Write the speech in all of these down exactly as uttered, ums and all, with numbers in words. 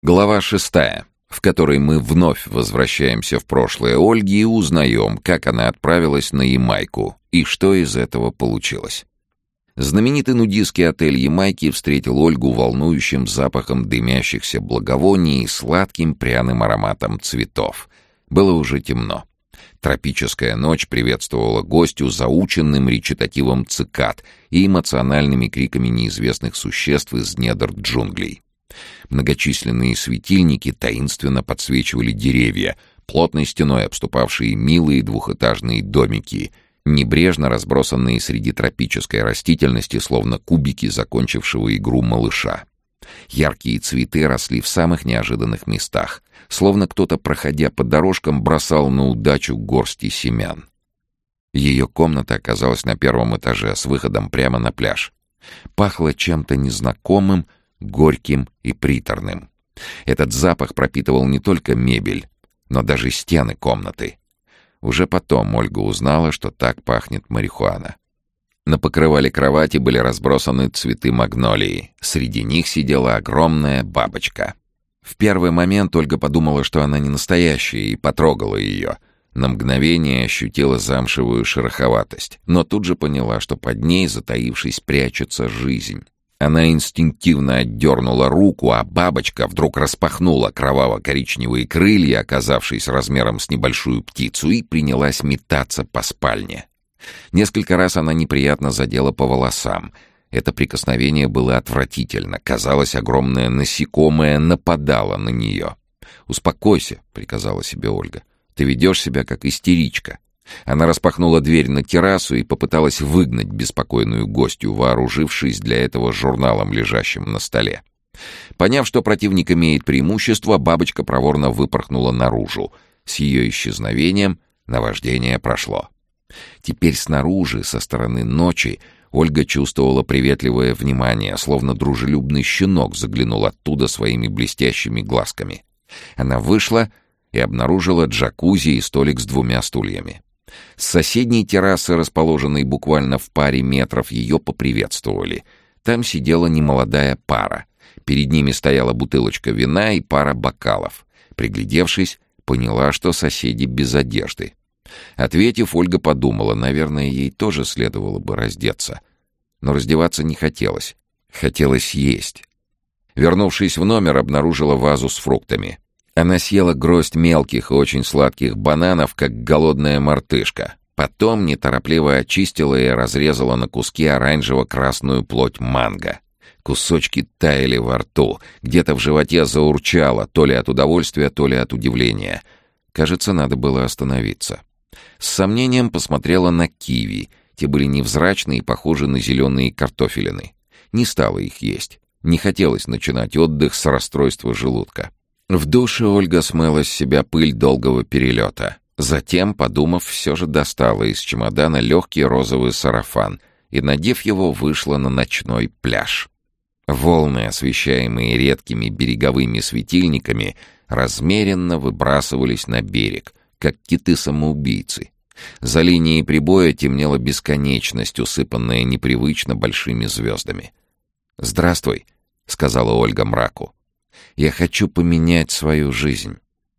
Глава шестая, в которой мы вновь возвращаемся в прошлое Ольги и узнаем, как она отправилась на Ямайку и что из этого получилось. Знаменитый нудистский отель Ямайки встретил Ольгу волнующим запахом дымящихся благовоний и сладким пряным ароматом цветов. Было уже темно. Тропическая ночь приветствовала гостю заученным речитативом цикад и эмоциональными криками неизвестных существ из недр джунглей. Многочисленные светильники таинственно подсвечивали деревья, плотной стеной обступавшие милые двухэтажные домики, небрежно разбросанные среди тропической растительности, словно кубики закончившего игру малыша. Яркие цветы росли в самых неожиданных местах, словно кто-то, проходя по дорожкам, бросал на удачу горсти семян. Ее комната оказалась на первом этаже с выходом прямо на пляж. Пахло чем-то незнакомым, горьким и приторным. Этот запах пропитывал не только мебель, но даже стены комнаты. Уже потом Ольга узнала, что так пахнет марихуана. На покрывале кровати были разбросаны цветы магнолии. Среди них сидела огромная бабочка. В первый момент Ольга подумала, что она не настоящая, и потрогала ее. На мгновение ощутила замшевую шероховатость, но тут же поняла, что под ней, затаившись, прячется жизнь. Она инстинктивно отдернула руку, а бабочка вдруг распахнула кроваво-коричневые крылья, оказавшись размером с небольшую птицу, и принялась метаться по спальне. Несколько раз она неприятно задела по волосам. Это прикосновение было отвратительно. Казалось, огромное насекомое нападало на нее. «Успокойся», — приказала себе Ольга. «Ты ведешь себя как истеричка». Она распахнула дверь на террасу и попыталась выгнать беспокойную гостью, вооружившись для этого журналом, лежащим на столе. Поняв, что противник имеет преимущество, бабочка проворно выпорхнула наружу. С ее исчезновением наваждение прошло. Теперь снаружи, со стороны ночи, Ольга чувствовала приветливое внимание, словно дружелюбный щенок заглянул оттуда своими блестящими глазками. Она вышла и обнаружила джакузи и столик с двумя стульями. С соседней террасы, расположенной буквально в паре метров, ее поприветствовали. Там сидела немолодая пара. Перед ними стояла бутылочка вина и пара бокалов. Приглядевшись, поняла, что соседи без одежды. Ответив, Ольга подумала, наверное, ей тоже следовало бы раздеться. Но раздеваться не хотелось. Хотелось есть. Вернувшись в номер, обнаружила вазу с фруктами. Она съела гроздь мелких и очень сладких бананов, как голодная мартышка. Потом неторопливо очистила и разрезала на куски оранжево-красную плоть манго. Кусочки таяли во рту. Где-то в животе заурчало, то ли от удовольствия, то ли от удивления. Кажется, надо было остановиться. С сомнением посмотрела на киви. Те были невзрачные и похожи на зеленые картофелины. Не стала их есть. Не хотелось начинать отдых с расстройства желудка. В душе Ольга смыла с себя пыль долгого перелета. Затем, подумав, все же достала из чемодана легкий розовый сарафан и, надев его, вышла на ночной пляж. Волны, освещаемые редкими береговыми светильниками, размеренно выбрасывались на берег, как киты-самоубийцы. За линией прибоя темнела бесконечность, усыпанная непривычно большими звездами. «Здравствуй», — сказала Ольга мраку. «Я хочу поменять свою жизнь».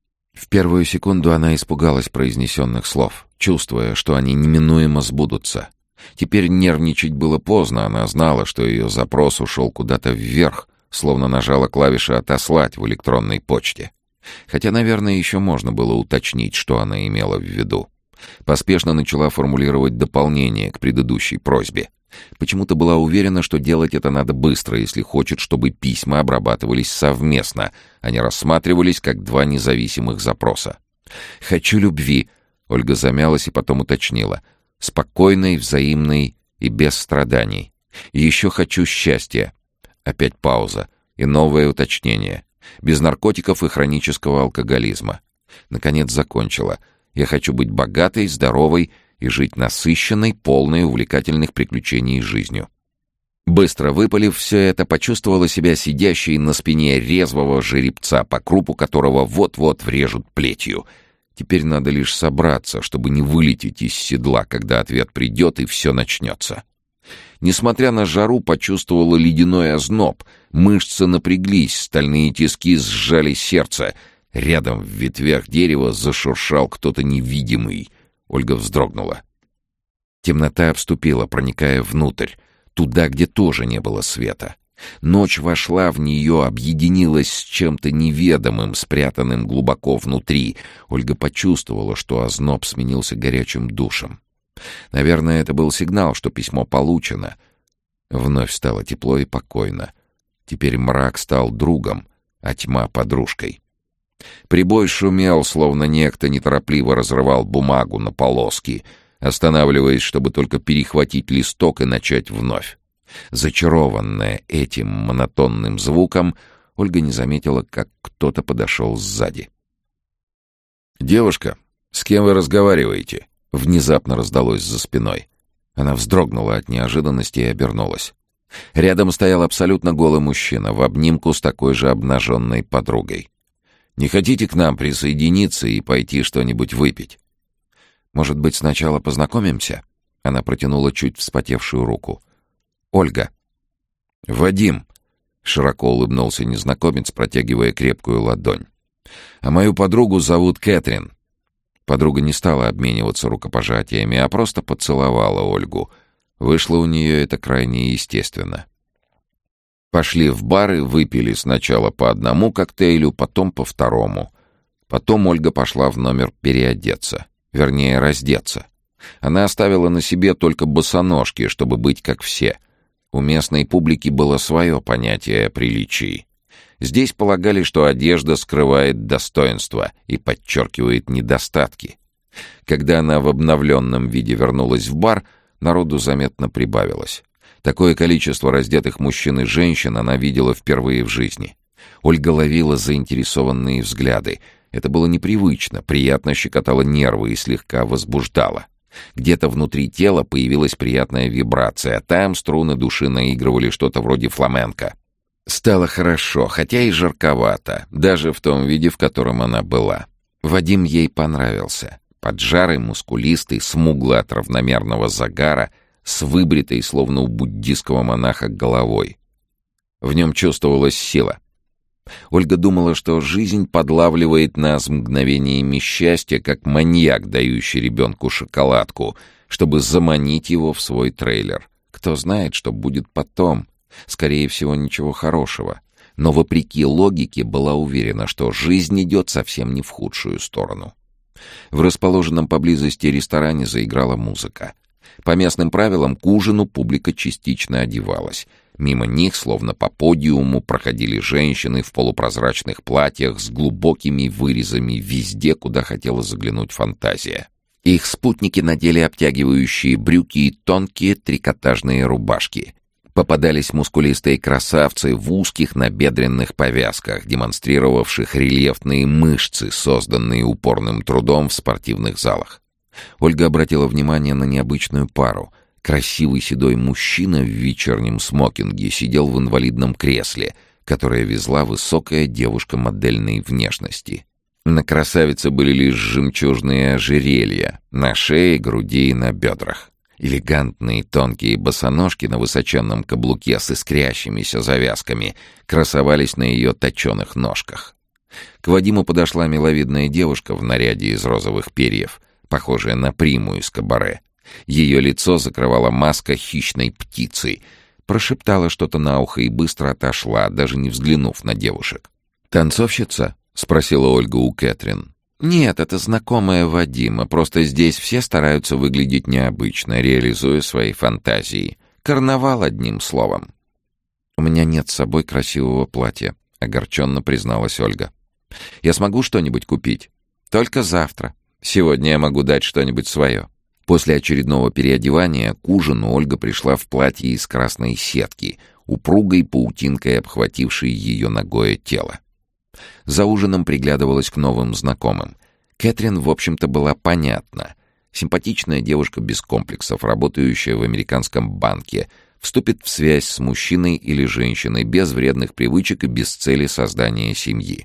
В первую секунду она испугалась произнесенных слов, чувствуя, что они неминуемо сбудутся. Теперь нервничать было поздно, она знала, что ее запрос ушел куда-то вверх, словно нажала клавиши «Отослать» в электронной почте. Хотя, наверное, еще можно было уточнить, что она имела в виду. Поспешно начала формулировать дополнение к предыдущей просьбе. Почему-то была уверена, что делать это надо быстро, если хочет, чтобы письма обрабатывались совместно, а не рассматривались как два независимых запроса. «Хочу любви», — Ольга замялась и потом уточнила. «Спокойной, взаимной и без страданий. И еще хочу счастья». Опять пауза и новое уточнение. «Без наркотиков и хронического алкоголизма». Наконец закончила. «Я хочу быть богатой, здоровой и жить насыщенной, полной увлекательных приключений жизнью». Быстро выпалив все это, почувствовала себя сидящей на спине резвого жеребца, по крупу которого вот-вот врежут плетью. Теперь надо лишь собраться, чтобы не вылететь из седла, когда ответ придет и все начнется. Несмотря на жару, почувствовала ледяной озноб. Мышцы напряглись, стальные тиски сжали сердце. Рядом в ветвях дерева зашуршал кто-то невидимый. Ольга вздрогнула. Темнота обступила, проникая внутрь, туда, где тоже не было света. Ночь вошла в нее, объединилась с чем-то неведомым, спрятанным глубоко внутри. Ольга почувствовала, что озноб сменился горячим душем. Наверное, это был сигнал, что письмо получено. Вновь стало тепло и покойно. Теперь мрак стал другом, а тьма — подружкой. Прибой шумел, словно некто неторопливо разрывал бумагу на полоски, останавливаясь, чтобы только перехватить листок и начать вновь. Зачарованная этим монотонным звуком, Ольга не заметила, как кто-то подошел сзади. «Девушка, с кем вы разговариваете?» Внезапно раздалось за спиной. Она вздрогнула от неожиданности и обернулась. Рядом стоял абсолютно голый мужчина в обнимку с такой же обнаженной подругой. «Не хотите к нам присоединиться и пойти что-нибудь выпить?» «Может быть, сначала познакомимся?» Она протянула чуть вспотевшую руку. «Ольга». «Вадим», — широко улыбнулся незнакомец, протягивая крепкую ладонь. «А мою подругу зовут Кэтрин». Подруга не стала обмениваться рукопожатиями, а просто поцеловала Ольгу. Вышло у нее это крайне естественно. Пошли в бар и выпили сначала по одному коктейлю, потом по второму. Потом Ольга пошла в номер переодеться, вернее, раздеться. Она оставила на себе только босоножки, чтобы быть как все. У местной публики было свое понятие о приличии. Здесь полагали, что одежда скрывает достоинства и подчеркивает недостатки. Когда она в обновленном виде вернулась в бар, народу заметно прибавилось. Такое количество раздетых мужчин и женщин она видела впервые в жизни. Ольга ловила заинтересованные взгляды. Это было непривычно, приятно щекотало нервы и слегка возбуждало. Где-то внутри тела появилась приятная вибрация, а там струны души наигрывали что-то вроде фламенко. Стало хорошо, хотя и жарковато, даже в том виде, в котором она была. Вадим ей понравился. Поджарый, мускулистый, смуглый от равномерного загара, с выбритой, словно у буддийского монаха, головой. В нем чувствовалась сила. Ольга думала, что жизнь подлавливает нас мгновениями счастья, как маньяк, дающий ребенку шоколадку, чтобы заманить его в свой трейлер. Кто знает, что будет потом. Скорее всего, ничего хорошего. Но, вопреки логике, была уверена, что жизнь идет совсем не в худшую сторону. В расположенном поблизости ресторане заиграла музыка. По местным правилам, к ужину публика частично одевалась. Мимо них, словно по подиуму, проходили женщины в полупрозрачных платьях с глубокими вырезами везде, куда хотела заглянуть фантазия. Их спутники надели обтягивающие брюки и тонкие трикотажные рубашки. Попадались мускулистые красавцы в узких набедренных повязках, демонстрировавших рельефные мышцы, созданные упорным трудом в спортивных залах. Ольга обратила внимание на необычную пару. Красивый седой мужчина в вечернем смокинге сидел в инвалидном кресле, которое везла высокая девушка модельной внешности. На красавице были лишь жемчужные ожерелья на шее, груди и на бедрах. Элегантные тонкие босоножки на высоченном каблуке с искрящимися завязками красовались на ее точеных ножках. К Вадиму подошла миловидная девушка в наряде из розовых перьев, похожая на приму из кабаре. Ее лицо закрывала маска хищной птицы. Прошептала что-то на ухо и быстро отошла, даже не взглянув на девушек. «Танцовщица?» — спросила Ольга у Кэтрин. «Нет, это знакомая Вадима, просто здесь все стараются выглядеть необычно, реализуя свои фантазии. Карнавал, одним словом». «У меня нет с собой красивого платья», — огорченно призналась Ольга. «Я смогу что-нибудь купить?» «Только завтра. Сегодня я могу дать что-нибудь свое». После очередного переодевания к ужину Ольга пришла в платье из красной сетки, упругой паутинкой обхватившей ее нагое тело. За ужином приглядывалась к новым знакомым. Кэтрин, в общем-то, была понятна. Симпатичная девушка без комплексов, работающая в американском банке, вступит в связь с мужчиной или женщиной без вредных привычек и без цели создания семьи.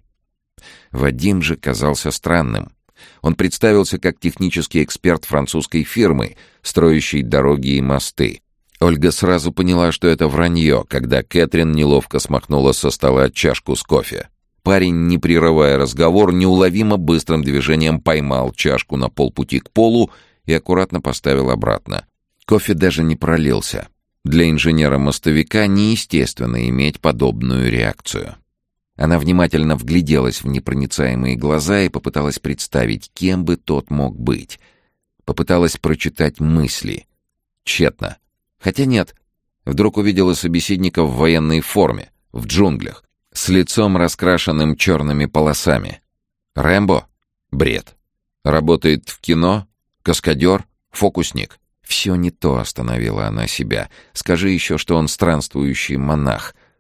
Вадим же казался странным. Он представился как технический эксперт французской фирмы, строящей дороги и мосты. Ольга сразу поняла, что это вранье, когда Кэтрин неловко смахнула со стола чашку с кофе. Парень, не прерывая разговор, неуловимо быстрым движением поймал чашку на полпути к полу и аккуратно поставил обратно. Кофе даже не пролился. Для инженера-мостовика неестественно иметь подобную реакцию. Она внимательно вгляделась в непроницаемые глаза и попыталась представить, кем бы тот мог быть. Попыталась прочитать мысли. Тщетно. Хотя нет. Вдруг увидела собеседника в военной форме, в джунглях, с лицом раскрашенным черными полосами. Рэмбо? Бред. Работает в кино? Каскадер? Фокусник? Все не то, остановила она себя. Скажи еще, что он странствующий монах —